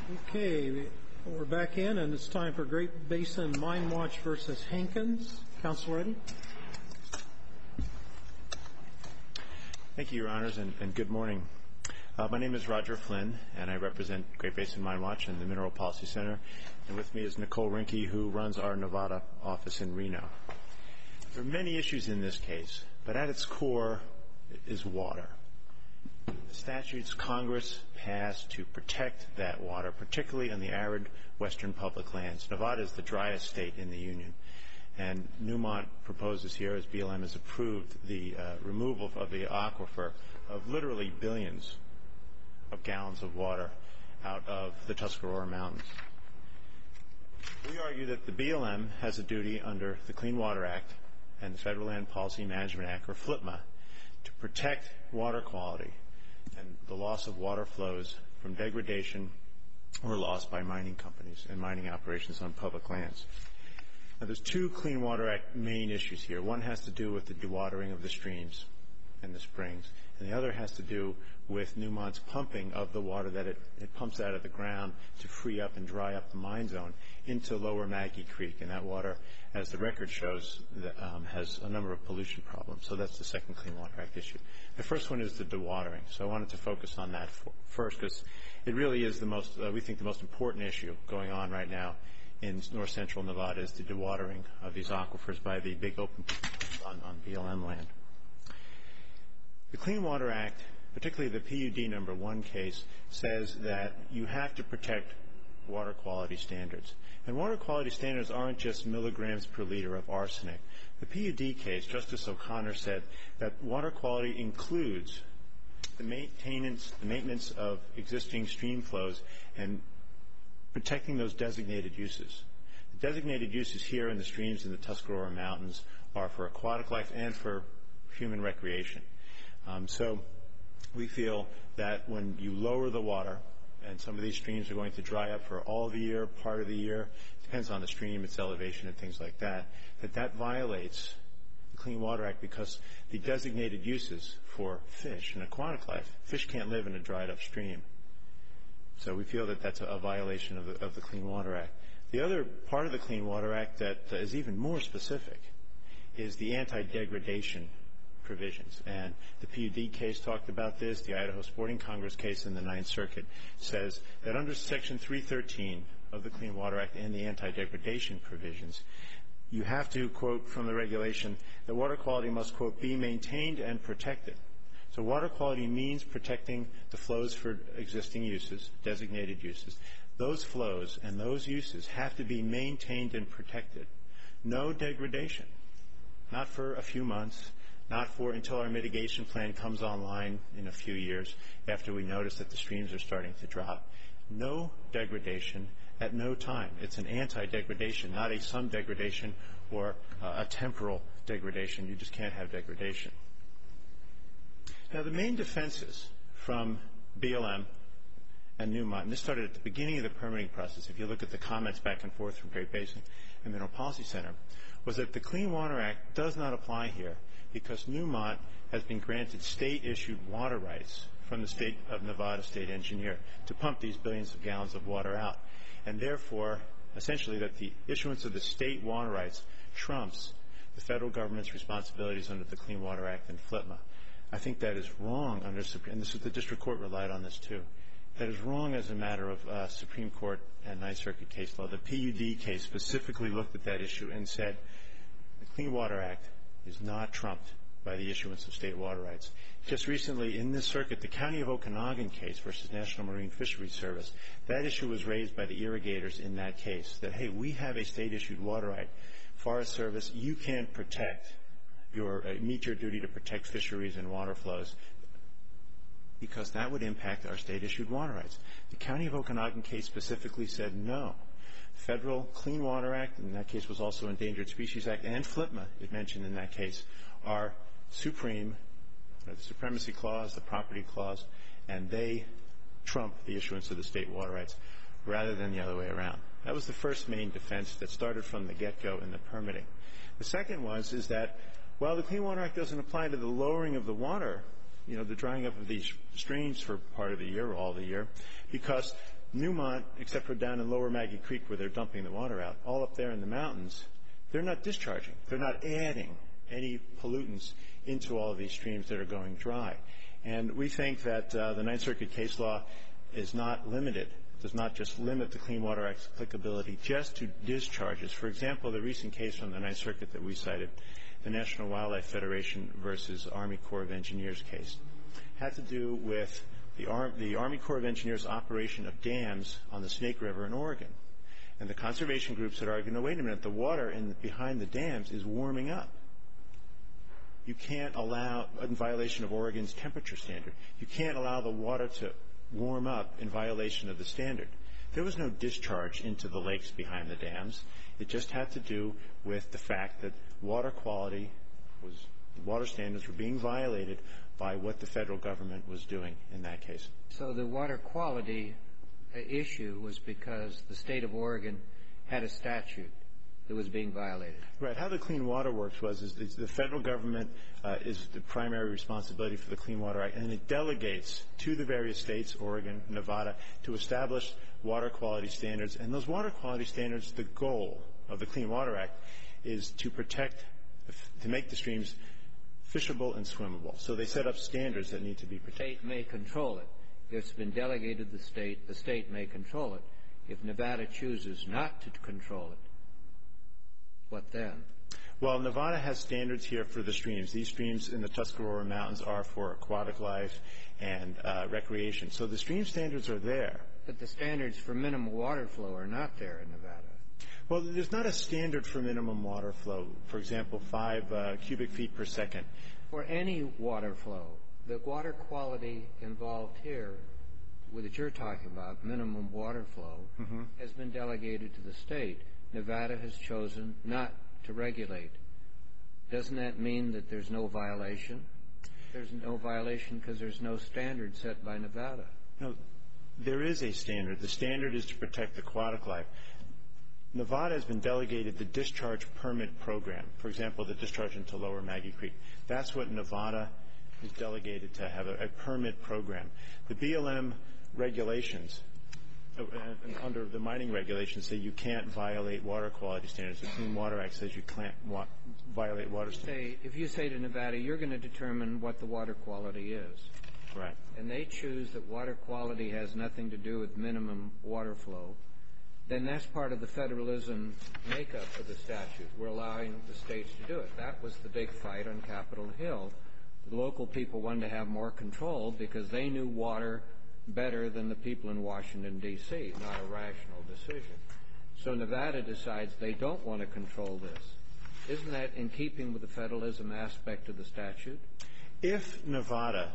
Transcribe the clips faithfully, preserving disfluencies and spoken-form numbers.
Okay, we're back in, and it's time for Great Basin Mine Watch versus Hankins. Counsel ready? Thank you, Your Honors, and, and good morning. Uh, my name is Roger Flynn, and I represent Great Basin Mine Watch and the Mineral Policy Center. And with me is Nicole Rinke, who runs our Nevada office in Reno. There are many issues in this case, but at its core is water. The statutes Congress passed to protect that water, particularly in the arid western public lands. Nevada is the driest state in the Union, and Newmont proposes here, as B L M has approved, the uh, removal of the aquifer of literally billions of gallons of water out of the Tuscarora Mountains. We argue that the B L M has a duty under the Clean Water Act and the Federal Land Policy Management Act, or FLPMA, to protect water quality and the loss of water flows from degradation or loss by mining companies and mining operations on public lands. Now, there's two Clean Water Act main issues here. One has to do with the dewatering of the streams and the springs, and the other has to do with Newmont's pumping of the water that it, it pumps out of the ground to free up and dry up the mine zone into Lower Maggie Creek. And that water, as the record shows, that, um, has a number of pollution problems. So that's the second Clean Water Act issue. The first one is the dewatering. So I wanted to focus on that for, first because it really is the most, uh, we think, the most important issue going on right now in north central Nevada is the dewatering of these aquifers by the big open on, on B L M land. The Clean Water Act, particularly the P U D number one case, says that you have to protect water quality standards. And water quality standards aren't just milligrams per liter of arsenic. The P U D case, Justice O'Connor said that water quality includes the maintenance, the maintenance of existing stream flows and protecting those designated uses. The designated uses here in the streams in the Tuscarora Mountains are for aquatic life and for human recreation. Um, so we feel that when you lower the water, and some of these streams are going to dry up for all the year, part of the year, depends on the stream, its elevation, and things like that, that that violates the Clean Water Act because the designated uses for fish and aquatic life, fish can't live in a dried up stream. So we feel that that's a, a violation of the, of the Clean Water Act. The other part of the Clean Water Act that uh, is even more specific is the anti-degradation provisions. And the P U D case talked about this. The Idaho Sporting Congress case in the Ninth Circuit says that under Section three thirteen of the Clean Water Act and the anti-degradation provisions, you have to, quote from the regulation, that water quality must, quote, be maintained and protected. So water quality means protecting the flows for existing uses, designated uses. Those flows and those uses have to be maintained and protected. No degradation, not for a few months, not for until our mitigation plan comes online in a few years after we notice that the streams are starting to drop. No degradation at no time. It's an anti-degradation, not a some degradation or uh, a temporal degradation. You just can't have degradation. Now, the main defenses from B L M and Newmont, and this started at the beginning of the permitting process, if you look at the comments back and forth from Great Basin and Mineral Policy Center, was that the Clean Water Act does not apply here because Newmont has been granted state-issued water rights from the state of Nevada state engineer to pump these billions of gallons of water out. And therefore, essentially, that the issuance of the state water rights trumps the federal government's responsibilities under the Clean Water Act and FLPMA. I think that is wrong under Supreme, and this, the district court relied on this too. That is wrong as a matter of uh, Supreme Court and Ninth Circuit case law. The P U D case specifically looked at that issue and said the Clean Water Act is not trumped by the issuance of state water rights. Just recently in this circuit, the County of Okanagan case versus National Marine Fisheries Service, that issue was raised by the irrigators in that case, that, hey, we have a state-issued water right. Forest Service, you can't protect your, uh, meet your duty to protect fisheries and water flows because that would impact our state-issued water rights. The County of Okanagan case specifically said no. Federal Clean Water Act, in that case was also Endangered Species Act, and FLPMA, it mentioned in that case, are supreme, the Supremacy Clause, the Property Clause, and they trump the issuance of the state water rights rather than the other way around. That was the first main defense that started from the get-go in the permitting. The second was is that while the Clean Water Act doesn't apply to the lowering of the water, you know, the drying up of these streams for part of the year or all the year, because Newmont, except for down in Lower Maggie Creek where they're dumping the water out, all up there in the mountains, they're not discharging. They're not adding any pollutants into all of these streams that are going dry. And we think that uh, the Ninth Circuit case law is not limited, does not just limit the Clean Water Act's applicability just to discharges. For example, the recent case from the Ninth Circuit that we cited, the National Wildlife Federation versus Army Corps of Engineers case, had to do with the, Ar- the Army Corps of Engineers' operation of dams on the Snake River in Oregon. And the conservation groups had argued, no, wait a minute, the water in, behind the dams is warming up. You can't allow, in violation of Oregon's temperature standard, you can't allow the water to warm up in violation of the standard. There was no discharge into the lakes behind the dams. It just had to do with the fact that water quality was, water standards were being violated by what the federal government was doing in that case. So the water quality issue was because the state of Oregon had a statute that was being violated. Right. How the Clean Water works was is, is the federal government uh, is the primary responsibility for the Clean Water Act, and it delegates to the various states, Oregon, Nevada, to establish water quality standards. And those water quality standards, the goal of the Clean Water Act is to protect, to make the streams fishable and swimmable. So they set up standards that need to be protected. The state may control it. If it's been delegated to the state, the state may control it. If Nevada chooses not to control it, what then? Well, Nevada has standards here for the streams. These streams in the Tuscarora Mountains are for aquatic life and uh, recreation. So the stream standards are there. But the standards for minimum water flow are not there in Nevada. Well, there's not a standard for minimum water flow. For example, five uh, cubic feet per second. For any water flow, the water quality involved here, that you're talking about, minimum water flow, mm-hmm. has been delegated to the state. Nevada has chosen not to regulate. Doesn't that mean that there's no violation? There's no violation because there's no standard set by Nevada. No, there is a standard. The standard is to protect aquatic life. Nevada has been delegated the discharge permit program. For example, the discharge into Lower Maggie Creek. That's what Nevada is delegated to have, a, a permit program. The B L M regulations, uh, under the mining regulations, say you can't violate water quality standards. The Clean Water Act says you can't wa- violate water standards. Say, if you say to Nevada, you're going to determine what the water quality is. Right. And they choose that water quality has nothing to do with minimum water flow, then that's part of the federalism makeup of the statute. We're allowing the states to do it. That was the big fight on Capitol Hill. The local people wanted to have more control because they knew water better than the people in Washington, D C, not a rational decision. So Nevada decides they don't want to control this. Isn't that in keeping with the federalism aspect of the statute? If Nevada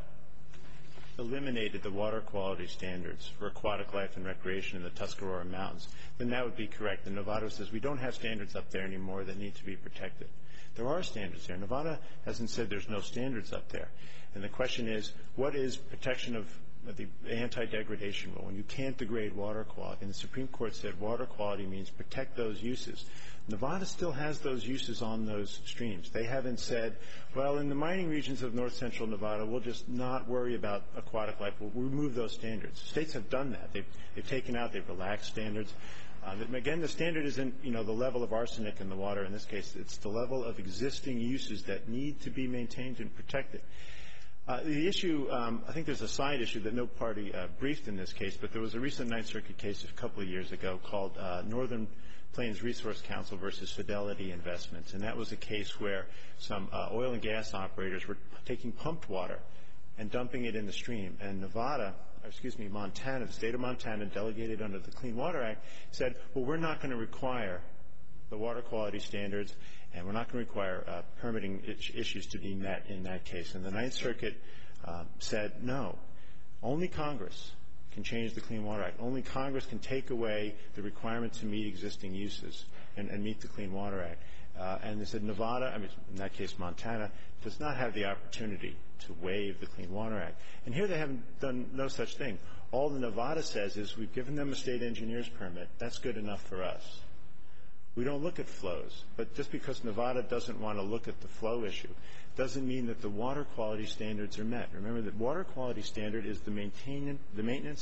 eliminated the water quality standards for aquatic life and recreation in the Tuscarora Mountains, then that would be correct. And Nevada says we don't have standards up there anymore that need to be protected. There are standards there. Nevada hasn't said there's no standards up there. And the question is, what is protection of the anti-degradation rule? When you can't degrade water quality, and the Supreme Court said water quality means protect those uses. Nevada still has those uses on those streams. They haven't said, well, in the mining regions of north central Nevada, we'll just not worry about aquatic life. We'll remove those standards. States have done that. They've, they've taken out, they've relaxed standards. Uh, again, the standard isn't, you know, the level of arsenic in the water. In this case, it's the level of existing uses that need to be maintained and protected. Uh, the issue, um, I think there's a side issue that no party uh, briefed in this case, but there was a recent Ninth Circuit case a couple of years ago called uh, Northern Plains Resource Council versus Fidelity Investments, and that was a case where some uh, oil and gas operators were taking pumped water and dumping it in the stream, and Nevada, or excuse me, Montana, the state of Montana, delegated under the Clean Water Act, said, well, we're not going to require the water quality standards, and we're not going to require uh, permitting issues to be met in that case. And the Ninth Circuit uh, said, no, only Congress can change the Clean Water Act. Only Congress can take away the requirement to meet existing uses and, and meet the Clean Water Act. Uh, and they said Nevada, I mean, in that case Montana, does not have the opportunity to waive the Clean Water Act. And here they haven't done no such thing. All the Nevada says is we've given them a state engineer's permit. That's good enough for us. We don't look at flows. But just because Nevada doesn't want to look at the flow issue doesn't mean that the water quality standards are met. Remember that water quality standard is the, maintain, the maintenance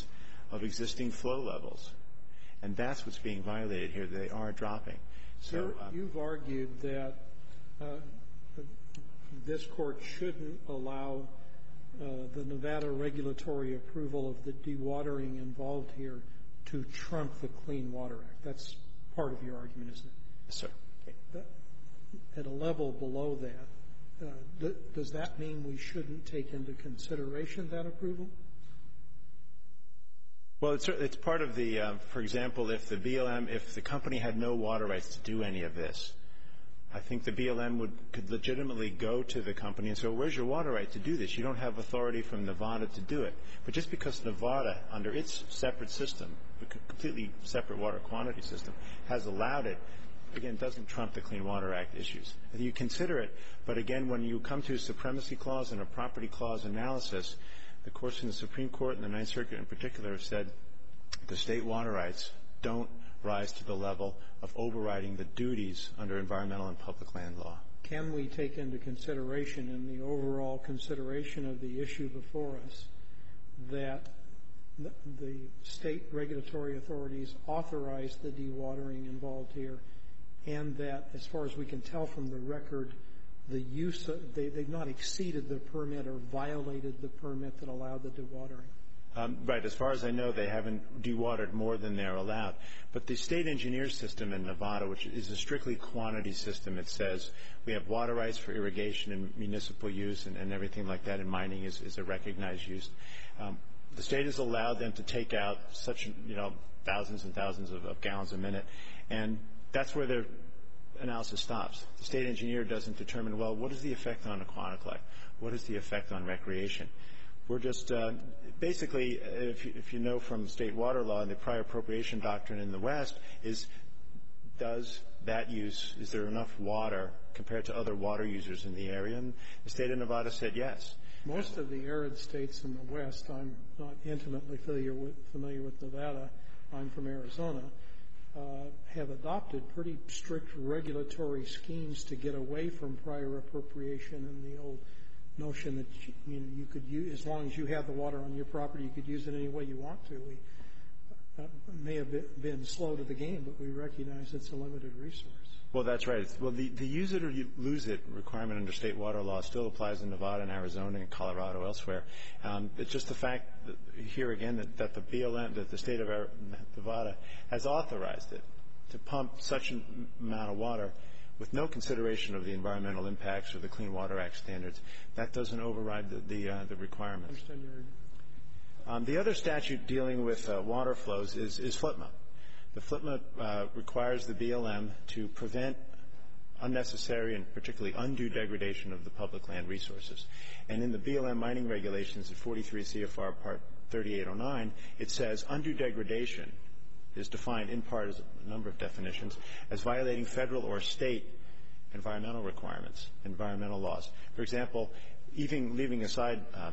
of existing flow levels. And that's what's being violated here. They are dropping. So um, you've argued that uh, this court shouldn't allow uh, the Nevada regulatory approval of the dewatering involved here to trump the Clean Water Act. That's part of your argument, isn't it? Yes, sir. Okay. At a level below that, uh, th- does that mean we shouldn't take into consideration that approval? Well, it's, it's part of the, um, for example, if the B L M, if the company had no water rights to do any of this, I think the B L M would, could legitimately go to the company and say, well, where's your water right to do this? You don't have authority from Nevada to do it. But just because Nevada, under its separate system, a completely separate water quantity system, has allowed it, again, doesn't trump the Clean Water Act issues. You consider it, but again, when you come to a supremacy clause and a property clause analysis, the courts in the Supreme Court and the Ninth Circuit in particular have said the state water rights don't rise to the level of overriding the duties under environmental and public land law. Can we take into consideration in the overall consideration of the issue before us that the, the state regulatory authorities authorize the dewatering involved here, and that, as far as we can tell from the record, the use of, they, they've not exceeded the permit or violated the permit that allowed the dewatering? Um, right. As far as I know, they haven't dewatered more than they're allowed. But the state engineer system in Nevada, which is a strictly quantity system, it says we have water rights for irrigation and municipal use and, and everything like that, and mining is, is a recognized use. Um, the state has allowed them to take out such, you know, thousands and thousands of, of gallons a minute, and that's where their analysis stops. The state engineer doesn't determine, well, what is the effect on aquatic life? What is the effect on recreation? We're just uh, basically, if you, if you know from state water law and the prior appropriation doctrine in the West, is does that use, is there enough water compared to other water users in the area? And the state of Nevada said yes. Most of the arid states in the West, I'm not intimately familiar with, familiar with Nevada, I'm from Arizona, uh, have adopted pretty strict regulatory schemes to get away from prior appropriation and the old notion that you, you know you could use, as long as you have the water on your property, you could use it any way you want to. We uh, may have been slow to the game, but we recognize it's a limited resource. Well, that's right. Well, the, the use it or you lose it requirement under state water law still applies in Nevada and Arizona and Colorado, elsewhere. Um, it's just the fact that here again that, that the B L M, that the state of Nevada has authorized it to pump such an amount of water with no consideration of the environmental impacts or the Clean Water Act standards. That doesn't override the the, uh, the requirements. Understand your um, the other statute dealing with uh, water flows is, is FLIPMA. The FLIPMA uh, requires the B L M to prevent unnecessary and particularly undue degradation of the public land resources. And in the B L M mining regulations at forty-three C F R Part thirty-eight oh nine, it says undue degradation is defined in part as a number of definitions as violating federal or state environmental requirements, environmental laws. For example, even leaving aside uh,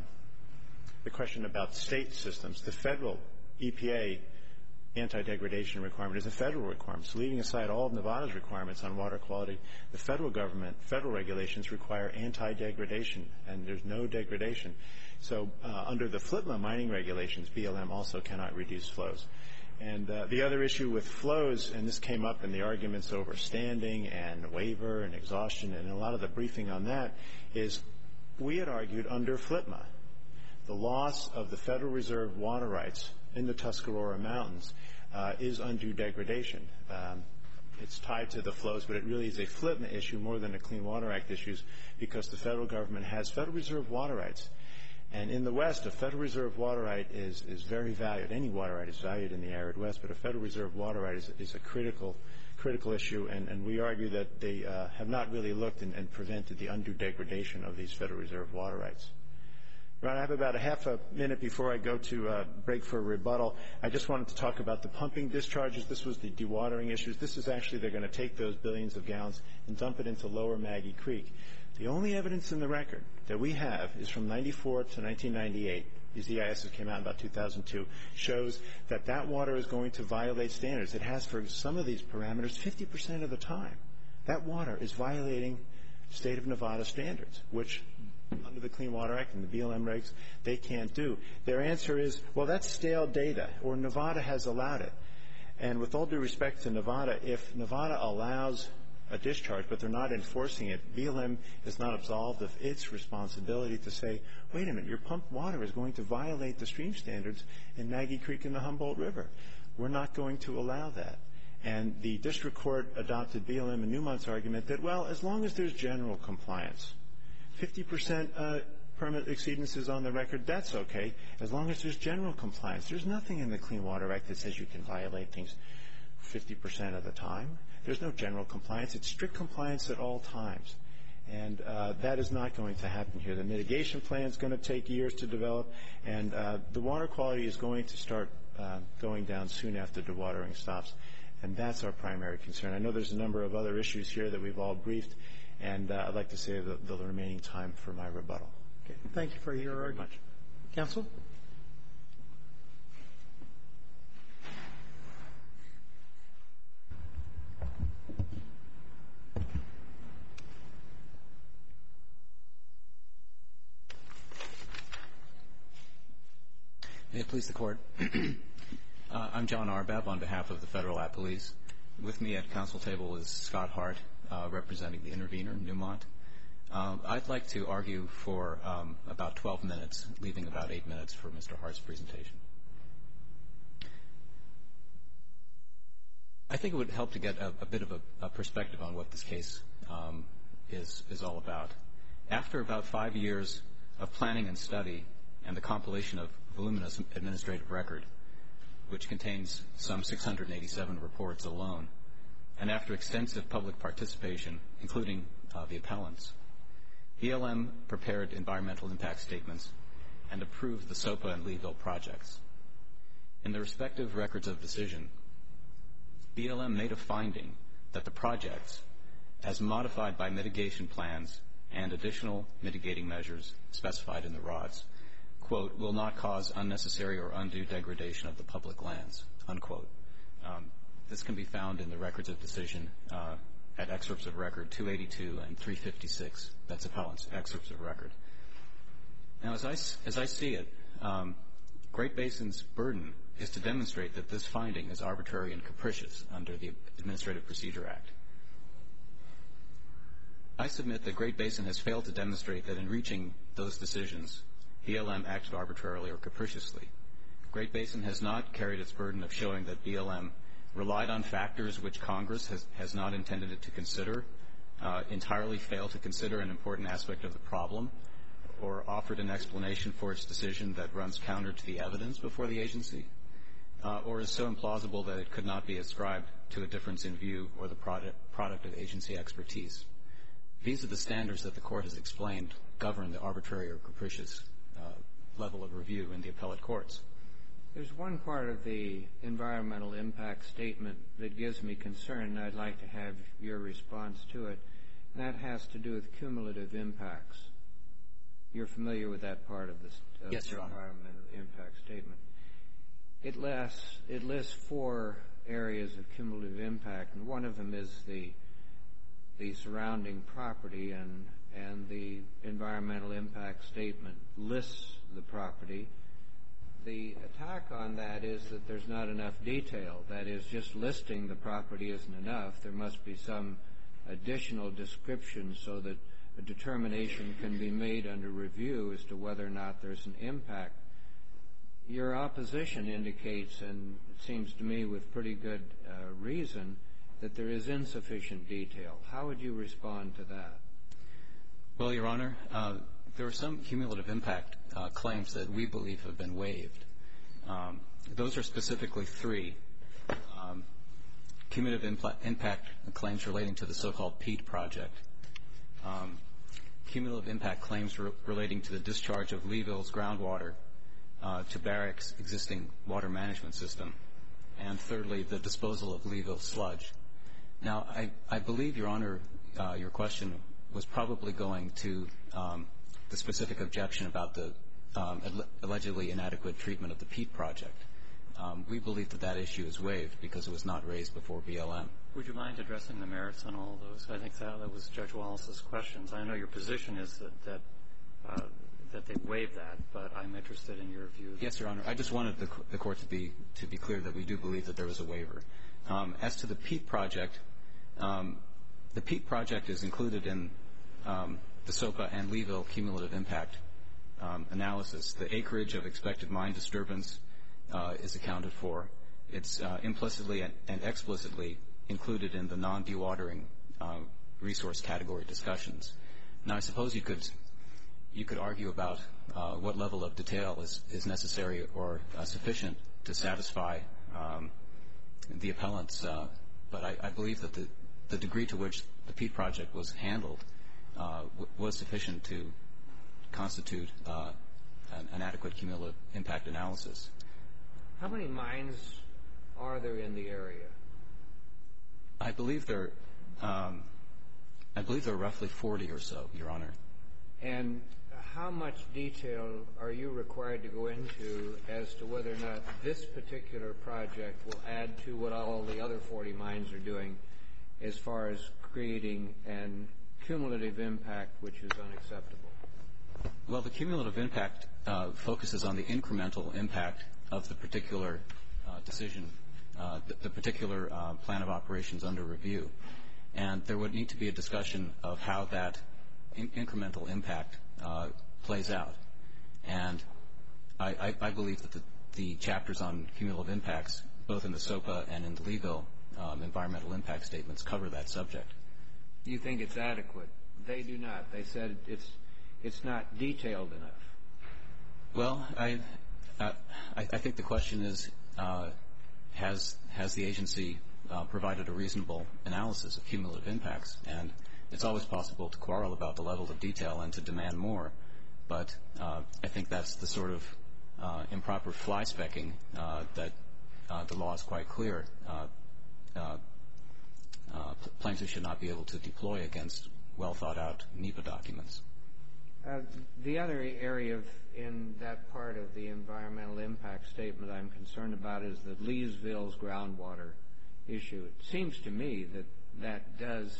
the question about state systems, the federal E P A anti-degradation requirement is a federal requirement. So leaving aside all of Nevada's requirements on water quality, the federal government, federal regulations require anti-degradation, and there's no degradation. So uh, under the FLIPMA mining regulations, B L M also cannot reduce flows. And uh, the other issue with flows, and this came up in the arguments over standing and waiver and exhaustion, and a lot of the briefing on that, is we had argued under FLIPMA, the loss of the Federal Reserve water rights in the Tuscarora Mountains uh, is undue degradation. Um, it's tied to the flows, but it really is a FLIPMA issue more than a Clean Water Act issue because the federal government has Federal Reserve water rights. And in the West, a Federal Reserve water right is, is very valued. Any water right is valued in the arid West, but a Federal Reserve water right is, is a critical critical issue, and, and we argue that they uh, have not really looked and, and prevented the undue degradation of these Federal Reserve water rights. Ron, I have about a half a minute before I go to uh, break for a rebuttal. I just wanted to talk about the pumping discharges. This was the dewatering issues. This is actually, they're going to take those billions of gallons and dump it into Lower Maggie Creek. The only evidence in the record that we have is from ninety-four to nineteen ninety-eight. These E I Ss came out in about two thousand two, shows that that water is going to violate standards. It has for some of these parameters fifty percent of the time. That water is violating state of Nevada standards, which under the Clean Water Act and the B L M regs, they can't do. Their answer is, well, that's stale data, or Nevada has allowed it. And with all due respect to Nevada, if Nevada allows a discharge, but they're not enforcing it, B L M is not absolved of its responsibility to say, wait a minute, your pumped water is going to violate the stream standards in Maggie Creek and the Humboldt River. We're not going to allow that. And the district court adopted B L M and Newmont's argument that, well, as long as there's general compliance, fifty percent uh, permit exceedances on the record, that's okay, as long as there's general compliance. There's nothing in the Clean Water Act that says you can violate things fifty percent of the time. There's no general compliance. It's strict compliance at all times. And uh, that is not going to happen here. The mitigation plan is going to take years to develop, and uh, the water quality is going to start uh, going down soon after dewatering stops. And that's our primary concern. I know there's a number of other issues here that we've all briefed, and uh, I'd like to save the, the remaining time for my rebuttal. Okay. Thank you for your Thank you argument. very much. Counsel? May it please the Court. uh, I'm John Arbab on behalf of the Federal Appellees. With me at council table is Scott Hart, uh, representing the intervener, Newmont. Um, I'd like to argue for um, about twelve minutes, leaving about eight minutes for Mister Hart's presentation. I think it would help to get a, a bit of a, a perspective on what this case um, is, is all about. After about five years of planning and study and the compilation of voluminous administrative record, which contains some six hundred eighty-seven reports alone, and after extensive public participation, including uh, the appellants, B L M prepared environmental impact statements and approved the SOPA and Leeville projects. In the respective records of decision, B L M made a finding that the projects, as modified by mitigation plans and additional mitigating measures specified in the R O Ds, quote, will not cause unnecessary or undue degradation of the public lands, unquote. Um, this can be found in the records of decision uh, at excerpts of record two eighty-two and three fifty-six. That's appellant's excerpts of record. Now, as I, as I see it, um, Great Basin's burden is to demonstrate that this finding is arbitrary and capricious under the Administrative Procedure Act. I submit that Great Basin has failed to demonstrate that in reaching those decisions, B L M acted arbitrarily or capriciously. Great Basin has not carried its burden of showing that B L M relied on factors which Congress has, has not intended it to consider, uh, entirely failed to consider an important aspect of the problem, or offered an explanation for its decision that runs counter to the evidence before the agency, uh, or is so implausible that it could not be ascribed to a difference in view or the product, product of agency expertise. These are the standards that the Court has explained govern the arbitrary or capricious uh, level of review in the appellate courts. There's one part of the environmental impact statement that gives me concern, and I'd like to have your response to it. And that has to do with cumulative impacts. You're familiar with that part of, this, of yes, the Your Honor. environmental impact statement. It lists, it lists four areas of cumulative impact, and one of them is the the surrounding property, and and the environmental impact statement lists the property. The attack on that is that there's not enough detail. That is, just listing the property isn't enough. There must be some additional description so that a determination can be made under review as to whether or not there's an impact. Your opposition indicates, and it seems to me with pretty good uh, reason, that there is insufficient detail. How would you respond to that? Well, Your Honor, uh, there are some cumulative impact uh, claims that we believe have been waived. Um, those are specifically three. Um, cumulative impl- impact claims relating to the so-called Pete project. Um, cumulative impact claims re- relating to the discharge of Leeville's groundwater uh, to Barrick's existing water management system. And thirdly, the disposal of Leeville sludge. Now, I, I believe, Your Honor, uh, your question was probably going to um, the specific objection about the um, al- allegedly inadequate treatment of the Pete project. Um, we believe that that issue is waived because it was not raised before B L M. Would you mind addressing the merits on all of those? I think that, that was Judge Wallace's questions. I know your position is that, that uh, that they waive that, but I'm interested in your view. Yes, Your Honor. I just wanted the, the Court to be to be clear that we do believe that there was a waiver. Um, as to the Peat Project, um, the Peat Project is included in um, the SOPA and Leeville cumulative impact um, analysis. The acreage of expected mine disturbance uh, is accounted for. It's uh, implicitly and, and explicitly included in the non-dewatering uh, resource category discussions. Now, I suppose you could you could argue about uh, what level of detail is, is necessary or uh, sufficient to satisfy um, the appellants, uh, but I, I believe that the, the degree to which the Peat Project was handled uh, w- was sufficient to constitute uh, an, an adequate cumulative impact analysis. How many mines are there in the area? I believe there, um, I believe there are roughly forty or so, Your Honor. And how much detail are you required to go into as to whether or not this particular project will add to what all the other forty mines are doing as far as creating an cumulative impact which is unacceptable? Well, the cumulative impact uh, focuses on the incremental impact of the particular uh, decision, uh, the, the particular uh, plan of operations under review. And there would need to be a discussion of how that in- incremental impact uh, plays out. And I, I, I believe that the, the chapters on cumulative impacts, both in the SOPA and in the Leeville um, environmental impact statements, cover that subject. Do you think it's adequate? They do not. They said it's it's not detailed enough. Well, I, uh, I, I think the question is, uh, has has the agency uh, provided a reasonable analysis of cumulative impacts? And it's always possible to quarrel about the level of detail and to demand more, but uh, I think that's the sort of uh, improper fly-specking uh, that uh, the law is quite clear. Uh, uh, uh, plaintiffs should not be able to deploy against well-thought-out NEPA documents. Uh, the other area of, in that part of the environmental impact statement I'm concerned about is the Leesville's groundwater issue. It seems to me that that does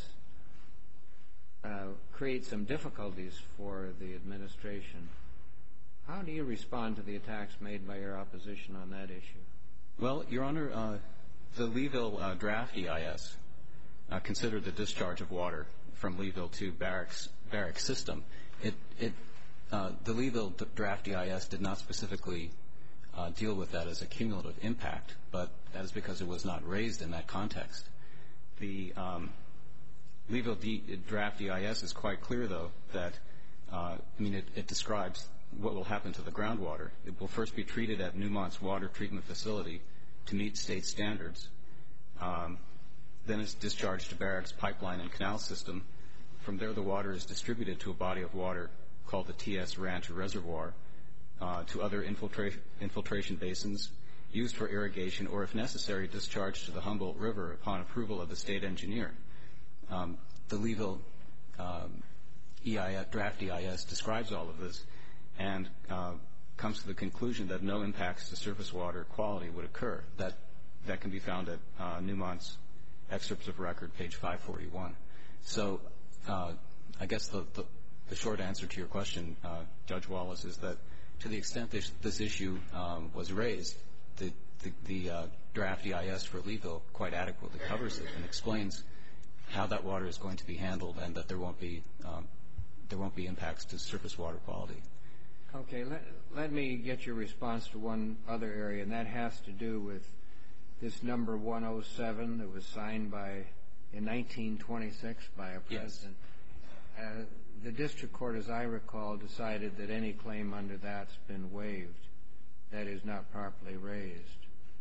uh, create some difficulties for the administration. How do you respond to the attacks made by your opposition on that issue? Well, Your Honor, uh, the Leeville uh, draft E I S uh, considered the discharge of water from Leeville to Barracks, Barracks system. It, it, uh, the Leeville d- draft E I S did not specifically uh, deal with that as a cumulative impact, but that is because it was not raised in that context. The um, Leeville D- draft E I S is quite clear, though, that, uh, I mean, it, it describes what will happen to the groundwater. It will first be treated at Newmont's water treatment facility to meet state standards. Um, then it's discharged to Barracks pipeline and canal system. From there, the water is distributed to a body of water called the T S Ranch Reservoir, uh, to other infiltration, infiltration basins used for irrigation, or if necessary, discharged to the Humboldt River upon approval of the state engineer. Um, the Leeville um, E I S, draft E I S describes all of this and uh, comes to the conclusion that no impacts to surface water quality would occur. That that can be found at uh, Newmont's excerpts of record, page five forty-one. So uh, I guess the, the, the short answer to your question, uh, Judge Wallace, is that to the extent this, this issue um, was raised, the, the, the uh, draft E I S for Leeville quite adequately covers it and explains how that water is going to be handled and that there won't be um, there won't be impacts to surface water quality. Okay, let, let me get your response to one other area, and that has to do with this number one oh seven that was signed by, in nineteen twenty-six by a president. Yes. Uh, the district court, as I recall, decided that any claim under that's been waived, that is not properly raised.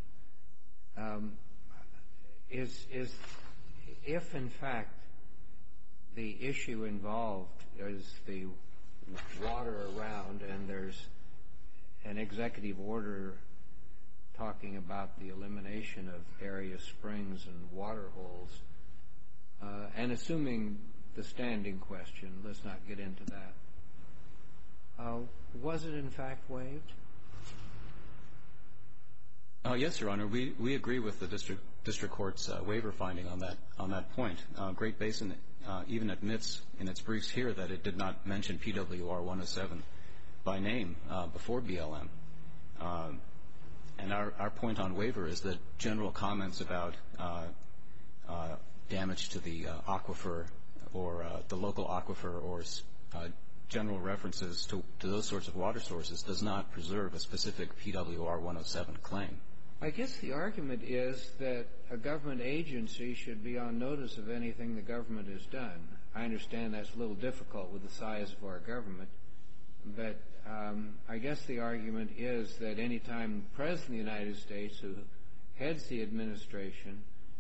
Um, is, is, if in fact the issue involved is the water around and there's an executive order talking about the elimination of area springs and water holes, uh, and assuming the standing question, let's not get into that, uh, was it in fact waived? Uh, yes, Your Honor. We we agree with the district district court's uh, waiver finding on that on that point. Uh, Great Basin uh, even admits in its briefs here that it did not mention P W R one oh seven by name uh, before B L M. Um, and our our point on waiver is that general comments about uh, uh, damage to the uh, aquifer or uh, the local aquifer or uh, general references to, to those sorts of water sources does not preserve a specific P W R one oh seven claim. I guess the argument is that a government agency should be on notice of anything the government has done. I understand that's a little difficult with the size of our government, but um, I guess the argument is that any time the President of the United States, who heads the administration,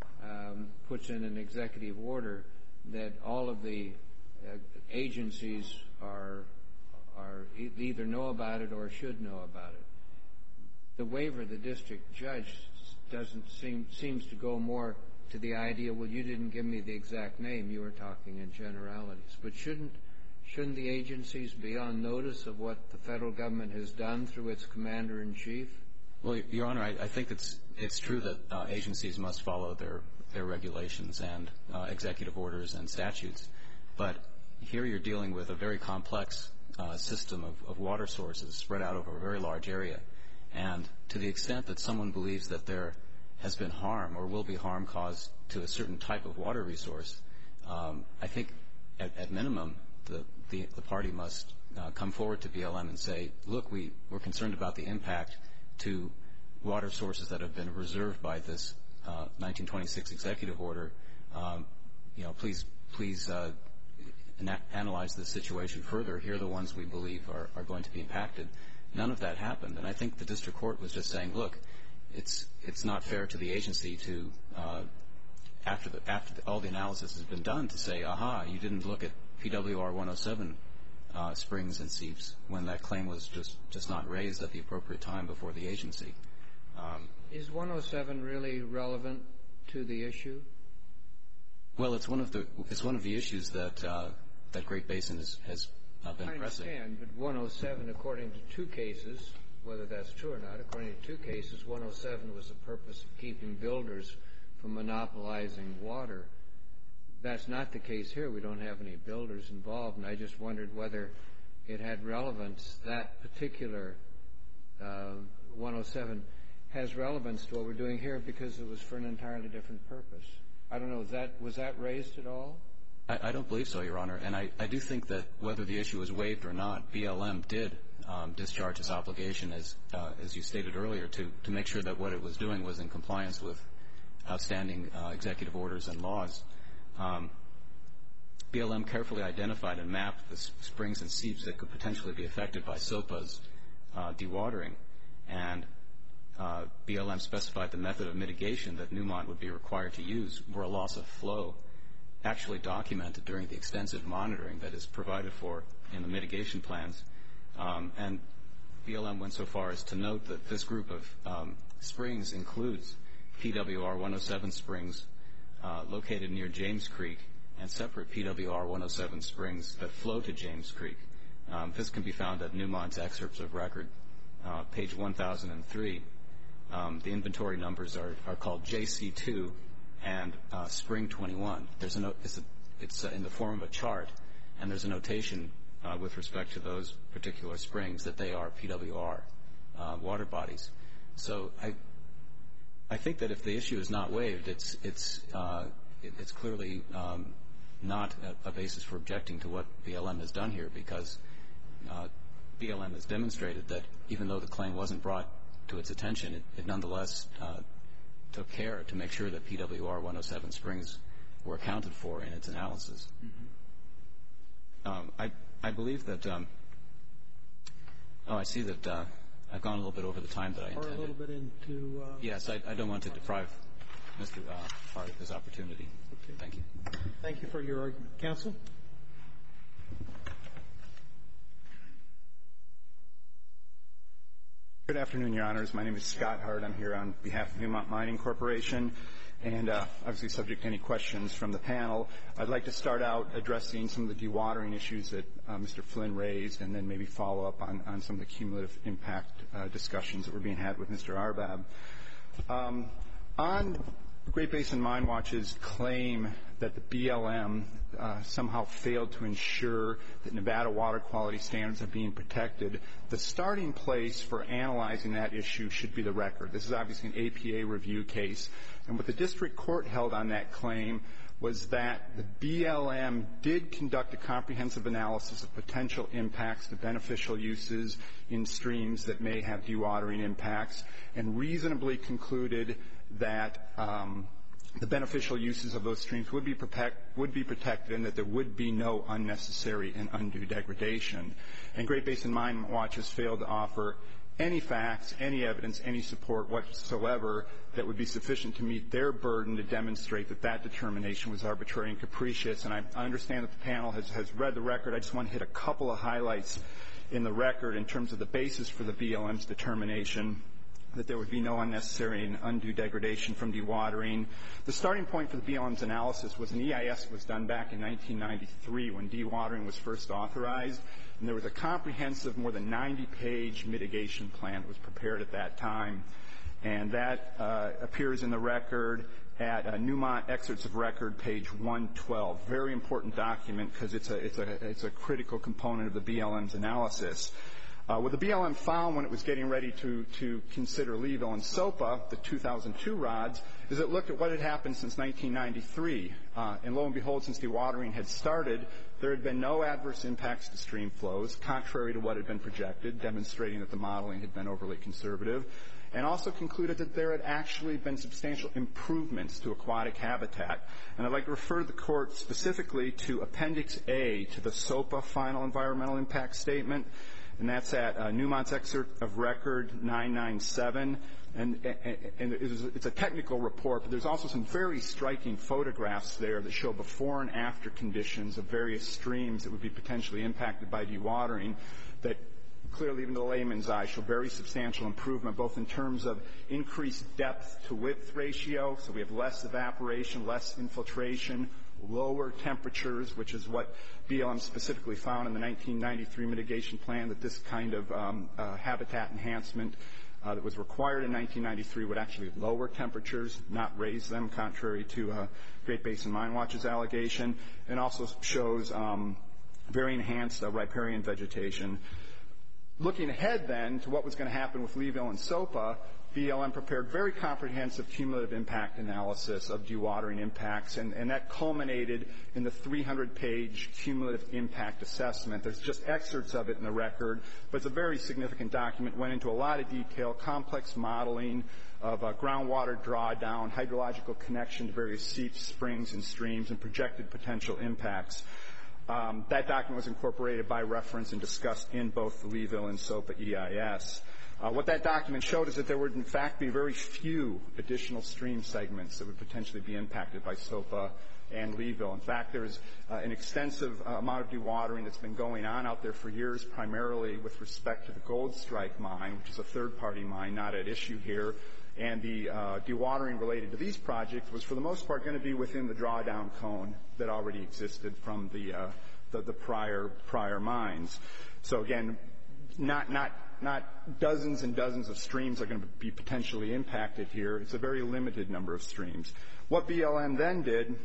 um, puts in an executive order, that all of the uh, agencies are are e- either know about it or should know about it. The waiver of the district judge doesn't seem seems to go more to the idea, well, you didn't give me the exact name, you were talking in generalities. But shouldn't shouldn't the agencies be on notice of what the federal government has done through its commander-in-chief? Well, Your Honor, I, I think it's it's true that uh, agencies must follow their, their regulations and uh, executive orders and statutes. But here you're dealing with a very complex uh, system of, of water sources spread out over a very large area. And to the extent that someone believes that there has been harm or will be harm caused to a certain type of water resource, um, I think at, at minimum the, the, the party must uh, come forward to B L M and say, look, we, we're concerned about the impact to water sources that have been reserved by this uh, nineteen twenty-six executive order. Um, you know, please, please uh, ana- analyze the situation further. Here are the ones we believe are, are going to be impacted. None of that happened, and I think the district court was just saying, look, it's it's not fair to the agency to, uh, after the, after the, all the analysis has been done, to say, aha, you didn't look at P W R one oh seven uh, springs and seeps when that claim was just, just not raised at the appropriate time before the agency. Um, Is one oh seven really relevant to the issue? Well, it's one of the it's one of the issues that uh, that Great Basin has, has uh, been I pressing. understand, but one oh seven, according to two cases, whether that's true or not, according to two cases, one oh seven was the purpose of keeping builders from monopolizing water. That's not the case here. We don't have any builders involved, and I just wondered whether it had relevance. That particular uh, one oh seven has relevance to what we're doing here because it was for an entirely different purpose. I don't know. Is that, was that raised at all? I, I don't believe so, Your Honor. And I, I do think that whether the issue was waived or not, B L M did um, discharge its obligation, as uh, as you stated earlier, to, to make sure that what it was doing was in compliance with outstanding uh, executive orders and laws. Um, B L M carefully identified and mapped the springs and seeps that could potentially be affected by SOPA's uh, dewatering, and uh, B L M specified the method of mitigation that Newmont would be required to use were a loss of flow actually documented during the extensive monitoring that is provided for in the mitigation plans. Um, and B L M went so far as to note that this group of um, springs includes P W R one oh seven springs uh, located near James Creek and separate P W R one oh seven springs that flow to James Creek. Um, this can be found at Newmont's excerpts of record, uh, page one thousand three. Um, the inventory numbers are, are called J C two and uh, Spring twenty-one. There's a note, it's, a, it's uh, in the form of a chart, and there's a notation uh, with respect to those particular springs that they are P W R uh, water bodies. So I, I think that if the issue is not waived, it's it's uh, it, it's clearly um, not a, a basis for objecting to what B L M has done here, because uh, B L M has demonstrated that even though the claim wasn't brought to its attention, it, it nonetheless uh, took care to make sure that P W R one oh seven springs were accounted for in its analysis. Mm-hmm. um, I, I believe that, um, oh, I see that uh, I've gone a little bit over the time that I intended. Or a little bit into... Uh, yes, I, I don't want to deprive Mister Uh, Hart of his opportunity. Okay. Thank you. Thank you for your argument. Counsel? Good afternoon, Your Honors. My name is Scott Hart. I'm here on behalf of Newmont Mining Corporation, and uh, obviously subject to any questions from the panel. I'd like to start out addressing some of the dewatering issues that uh, Mister Flynn raised, and then maybe follow up on, on some of the cumulative impact uh, discussions that were being had with Mister Arbab. Um, on Great Basin Mine Watch's claim that the B L M uh, somehow failed to ensure that Nevada water quality standards are being protected, the starting place for analyzing that issue should be the record. This is obviously an A P A review case. And what the district court held on that claim was that the B L M did conduct a comprehensive analysis of potential impacts to beneficial uses in streams that may have dewatering impacts, and reasonably concluded that um, the beneficial uses of those streams would be, protect, would be protected and that there would be no unnecessary and undue degradation. And Great Basin Mine Watch has failed to offer any facts, any evidence, any support whatsoever that would be sufficient to meet their burden to demonstrate that that determination was arbitrary and capricious. And I understand that the panel has, has read the record. I just want to hit a couple of highlights in the record in terms of the basis for the B L M's determination that there would be no unnecessary and undue degradation from dewatering. The starting point for the B L M's analysis was an E I S that was done back in nineteen ninety-three when dewatering was first authorized, and there was a comprehensive, more than ninety page mitigation plan that was prepared at that time. And that uh, appears in the record at uh, Newmont Excerpts of Record, page one twelve. Very important document because it's a, it's, a, it's a critical component of the B L M's analysis. Uh, what the B L M found when it was getting ready to, to consider Leeville and SOPA, the two thousand two rods, is it looked at what had happened since nineteen ninety-three. Uh, and lo and behold, since dewatering had started, there had been no adverse impacts to stream flows, contrary to what had been projected, demonstrating that the modeling had been overly conservative, and also concluded that there had actually been substantial improvements to aquatic habitat. And I'd like to refer the Court specifically to Appendix A to the SOPA Final Environmental Impact Statement, and that's at uh, Newmont's Excerpt of Record nine ninety-seven. And, and, and it is, it's a technical report, but there's also some very striking photographs there that show before and after conditions of various streams that would be potentially impacted by dewatering that clearly, even to the layman's eye, show very substantial improvement, both in terms of increased depth to width ratio, so we have less evaporation, less infiltration, lower temperatures, which is what B L M specifically found in the nineteen ninety-three mitigation plan, that this kind of um, uh, habitat enhancement uh, that was required in nineteen ninety-three would actually lower temperatures, not raise them, contrary to uh, Great Basin Mine Watch's allegation, and also shows um, very enhanced uh, riparian vegetation. Looking ahead, then, to what was going to happen with Leeville and SOPA, B L M prepared very comprehensive cumulative impact analysis of dewatering impacts, and, and that culminated in the three hundred page cumulative impact assessment. There's just excerpts of it in the record, but it's a very significant document. Went into a lot of detail, complex modeling of uh, groundwater drawdown, hydrological connection to various seeps, springs, and streams, and projected potential impacts. Um, that document was incorporated by reference and discussed in both the Leeville and SOPA E I S. Uh, what that document showed is that there would, in fact, be very few additional stream segments that would potentially be impacted by SOPA and Leeville. In fact, there's uh, an extensive uh, amount of dewatering that's been going on out there for years, primarily with respect to the Gold Strike mine, which is a third-party mine, not at issue here. And the uh, dewatering related to these projects was, for the most part, going to be within the drawdown cone that already existed from the uh, the, the prior prior mines. So again, not not not dozens and dozens of streams are going to be potentially impacted here. It's a very limited number of streams. What B L M then did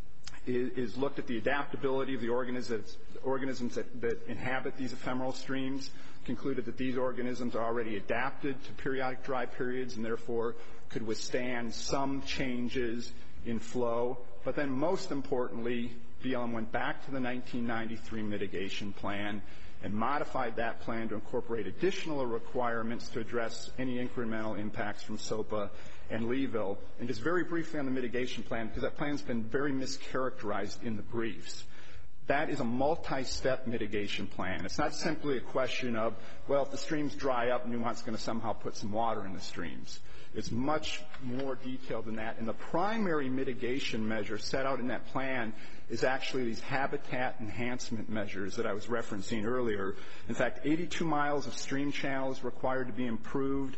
is, is looked at the adaptability of the organisms, organisms that, that inhabit these ephemeral streams, concluded that these organisms are already adapted to periodic dry periods and therefore could withstand some changes in flow. But then most importantly, B L M went back to the nineteen ninety-three mitigation plan and modified that plan to incorporate additional requirements to address any incremental impacts from SOPA and Leeville. And just very briefly on the mitigation plan, because that plan's been very mischaracterized in the briefs. That is a multi-step mitigation plan. It's not simply a question of, well, if the streams dry up, Newmont's going to somehow put some water in the streams. It's much more detailed than that. And the primary mitigation measure set out in that plan is actually these habitat enhancement measures that I was referencing earlier. In fact, eighty-two miles of stream channels required to be improved.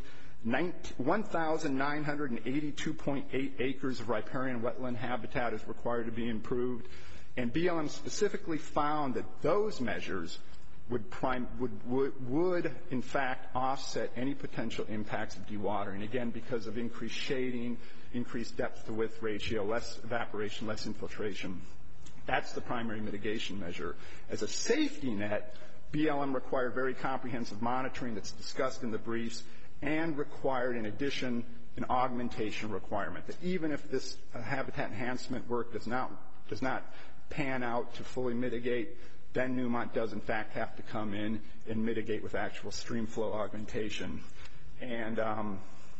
one thousand nine hundred eighty-two point eight acres of riparian wetland habitat is required to be improved. And B L M specifically found that those measures would, prime, would, would, would in fact offset any potential impacts of dewatering, again, because of increased shading, increased depth-to-width ratio, less evaporation, less infiltration. That's the primary mitigation measure. As a safety net, B L M required very comprehensive monitoring that's discussed in the briefs and required, in addition, an augmentation requirement, that even if this uh, habitat enhancement work does not, does not pan out to fully mitigate, then Newmont does, in fact, have to come in and mitigate with actual stream flow augmentation. And um,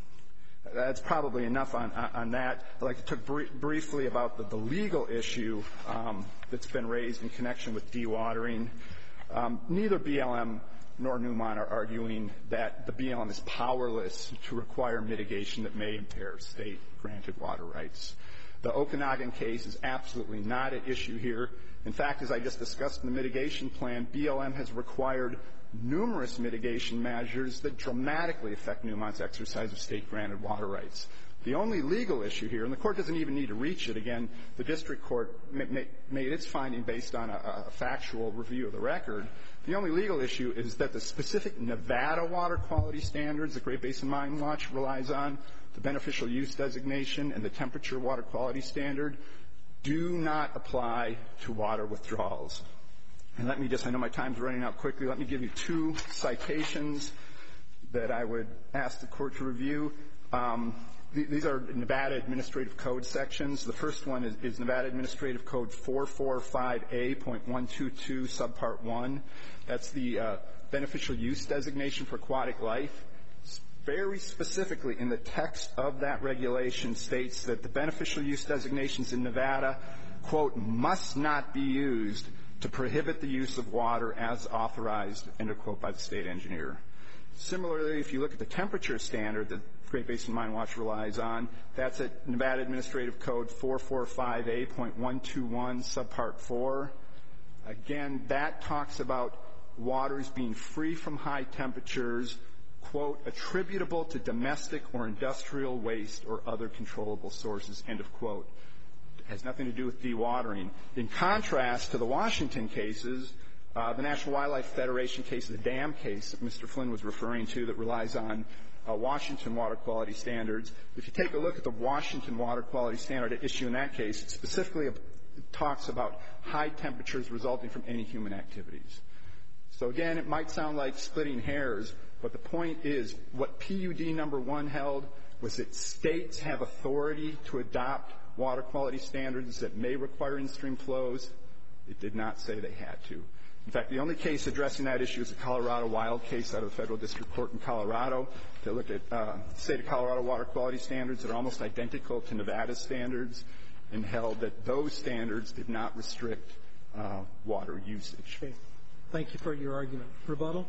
that's probably enough on, on that. I'd like to talk br- briefly about the, the legal issue um, that's been raised in connection with dewatering. Um, neither B L M nor Newmont are arguing that the B L M is powerless to require mitigation that may impair state-granted water rights. The Okanagan case is absolutely not at issue here. In fact, as I just discussed in the mitigation plan, B L M has required numerous mitigation measures that dramatically affect Newmont's exercise of state-granted water rights. The only legal issue here, and the court doesn't even need to reach it, again, the district court ma- ma- made its finding based on a, a factual review of the record. The only legal issue is that the specific Nevada water quality standards that Great Basin Mine Watch relies on, the beneficial use designation and the temperature water quality standard, do not apply to water withdrawals. And let me just, I know my time's running out quickly, let me give you two citations that I would ask the court to review. Um, th- these are Nevada Administrative Code sections. The first one is, is Nevada Administrative Code four forty-five A point one two two, subpart one. That's the uh, beneficial use designation for aquatic life. Very specifically in the text of that regulation states that the beneficial use designations in Nevada, quote, must not be used to prohibit the use of water as authorized, end of quote, by the state engineer. Similarly, if you look at the temperature standard that Great Basin Mine Watch relies on, that's at Nevada Administrative Code four forty-five A point one two one, subpart four. Again, that talks about waters being free from high temperatures, quote, attributable to domestic or industrial waste or other controllable sources, end of quote. It has nothing to do with dewatering. In contrast to the Washington cases, uh, the National Wildlife Federation case, the dam case that Mister Flynn was referring to that relies on uh, Washington water quality standards, if you take a look at the Washington water quality standard at issue in that case, it specifically talks about high temperatures resulting from any human activities. So again, it might sound like splitting hairs, but the point is what P U D number one held was that states have authority to adopt water quality standards that may require in-stream flows. It did not say they had to. In fact, the only case addressing that issue is the Colorado Wild case out of the Federal District Court in Colorado that looked at uh, state of Colorado water quality standards that are almost identical to Nevada's standards and held that those standards did not restrict uh, water usage. Okay. Thank you for your argument. Rebuttal?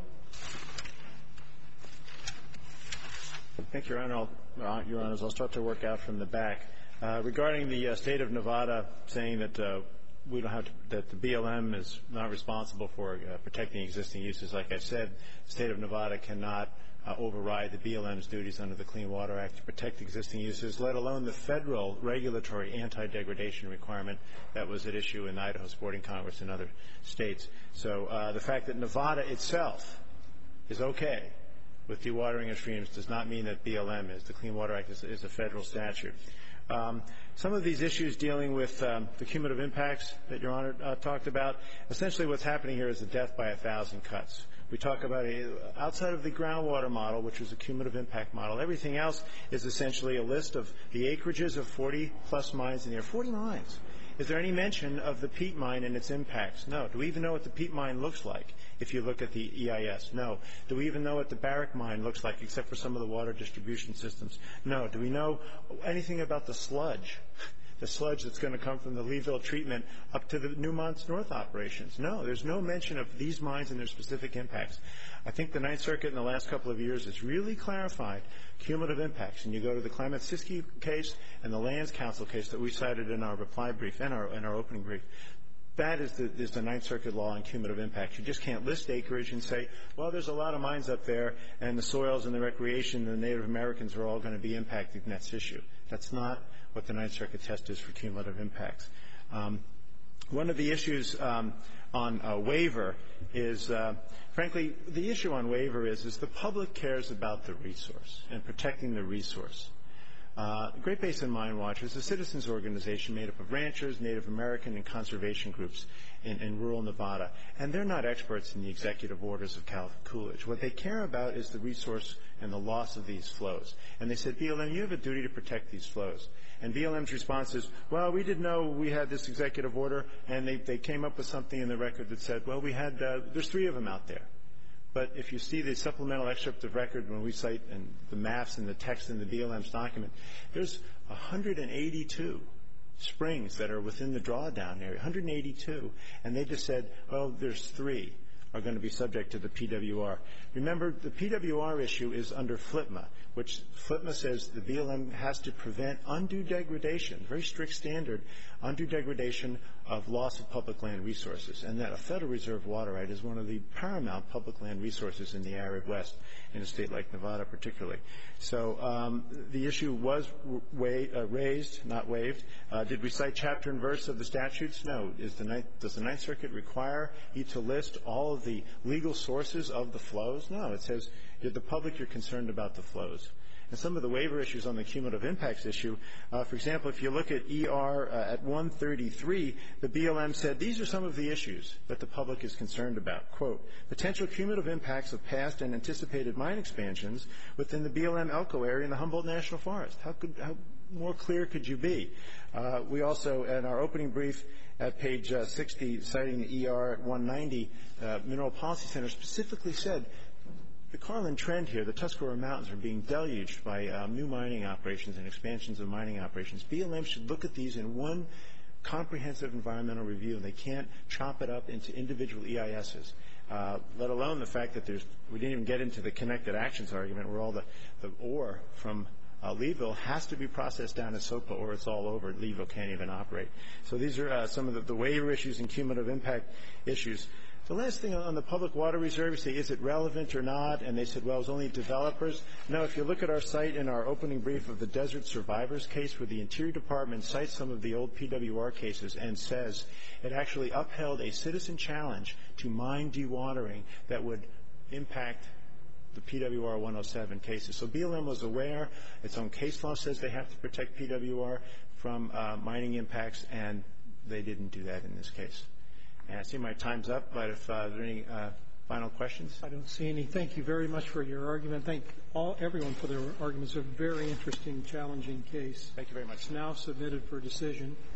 Thank you, Your Honor. I'll, Your Honors. I'll start to work out from the back. Uh, regarding the uh, state of Nevada saying that uh, we don't have to, that the B L M is not responsible for uh, protecting existing uses, like I said, the state of Nevada cannot uh, override the B L M's duties under the Clean Water Act to protect existing uses, let alone the federal regulatory anti-degradation requirement that was at issue in the Idaho Sporting Congress and other states. So uh, the fact that Nevada itself is okay with dewatering of streams does not mean that B L M is. The Clean Water Act is, is a federal statute. Um, some of these issues dealing with um, the cumulative impacts that Your Honor uh, talked about, essentially what's happening here is a death by a thousand cuts. We talk about a, outside of the groundwater model, which is a cumulative impact model, everything else is essentially a list of the acreages of forty plus mines in there. forty mines. Is there any mention of the peat mine and its impacts? No. Do we even know what the peat mine looks like if you look at the E I S? No. Do we even know what the Barrick mine looks like except for some of the water distribution systems? No. Do we know anything about the sludge, the sludge that's going to come from the Leeville treatment up to the Newmont's North operations? No. There's no mention of these mines and their specific impacts. I think the Ninth Circuit in the last couple of years has really clarified cumulative impacts. And you go to the Klamath-Siskiyou case and the Lands Council case that we cited in our reply brief and our, in our opening brief. That is the, is the Ninth Circuit law on cumulative impacts. You just can't list acreage and say, well, there's a lot of mines up there, and the soils and the recreation and the Native Americans are all going to be impacted in that issue. That's not what the Ninth Circuit test is for cumulative impacts. Um, one of the issues um, on a waiver is, uh, frankly, the issue on waiver is, is the public cares about the resource and protecting the resource. Uh, Great Basin Mine Watch is a citizens organization made up of ranchers, Native American, and conservation groups in, in rural Nevada. And they're not experts in the executive orders of Calvin Coolidge. What they care about is the resource and the loss of these flows. And they said, B L M, you have a duty to protect these flows. And B L M's response is, well, we didn't know we had this executive order, and they, they came up with something in the record that said, well, we had, uh, there's three of them out there. But if you see the supplemental excerpt of record when we cite and the maps and the text in the B L M's document, there's one hundred eighty-two springs that are within the drawdown area, one hundred eighty-two. And they just said, well, there's three are going to be subject to the P W R. Remember, the P W R issue is under FLIPMA, which FLIPMA says the B L M has to prevent undue degradation, very strict standard, undue degradation of loss of public land resources, and that a Federal Reserve water right is one of the paramount public land resources in the arid West, in a state like Nevada particularly. So um, the issue was wa uh, raised, not waived. Uh, did we cite chapter and verse of the statutes? No. Is the Ninth, does the Ninth Circuit require you to list all of the legal sources of the flows? No. It says, you're the public, you're concerned about the flows. And some of the waiver issues on the cumulative impacts issue, uh, for example, if you look at E R uh, at one thirty-three, the B L M said these are some of the issues that the public is concerned about. Quote, potential cumulative impacts of past and anticipated mine expansions within the B L M Elko area in the Humboldt National Forest. How could, how more clear could you be? Uh, we also, in our opening brief at page uh, sixty, citing the E R at one ninety, uh, Mineral Policy Center specifically said, the Carlin Trend here, the Tuscarora Mountains are being deluged by um, new mining operations and expansions of mining operations. B L M should look at these in one comprehensive environmental review, and they can't chop it up into individual E I S's, uh, let alone the fact that there's, we didn't even get into the connected actions argument where all the, the ore from uh, Leeville has to be processed down to SOPA or it's all over. Leeville can't even operate. So these are uh, some of the, the waiver issues and cumulative impact issues. The last thing on the public water reserve, you say, is it relevant or not? And they said, well, it's only developers. No, if you look at our site in our opening brief of the Desert Survivors case, where the Interior Department cites some of the old P W R cases and says it actually upheld a citizen challenge to mine dewatering that would impact the P W R one oh seven cases. So B L M was aware. Its own case law says they have to protect P W R from uh, mining impacts, and they didn't do that in this case. And I see my time's up, but if uh, there are any uh, final questions? I don't see any. Thank you very much for your argument. Thank all everyone for their arguments. A very interesting, challenging case. Thank you very much. It's now submitted for decision.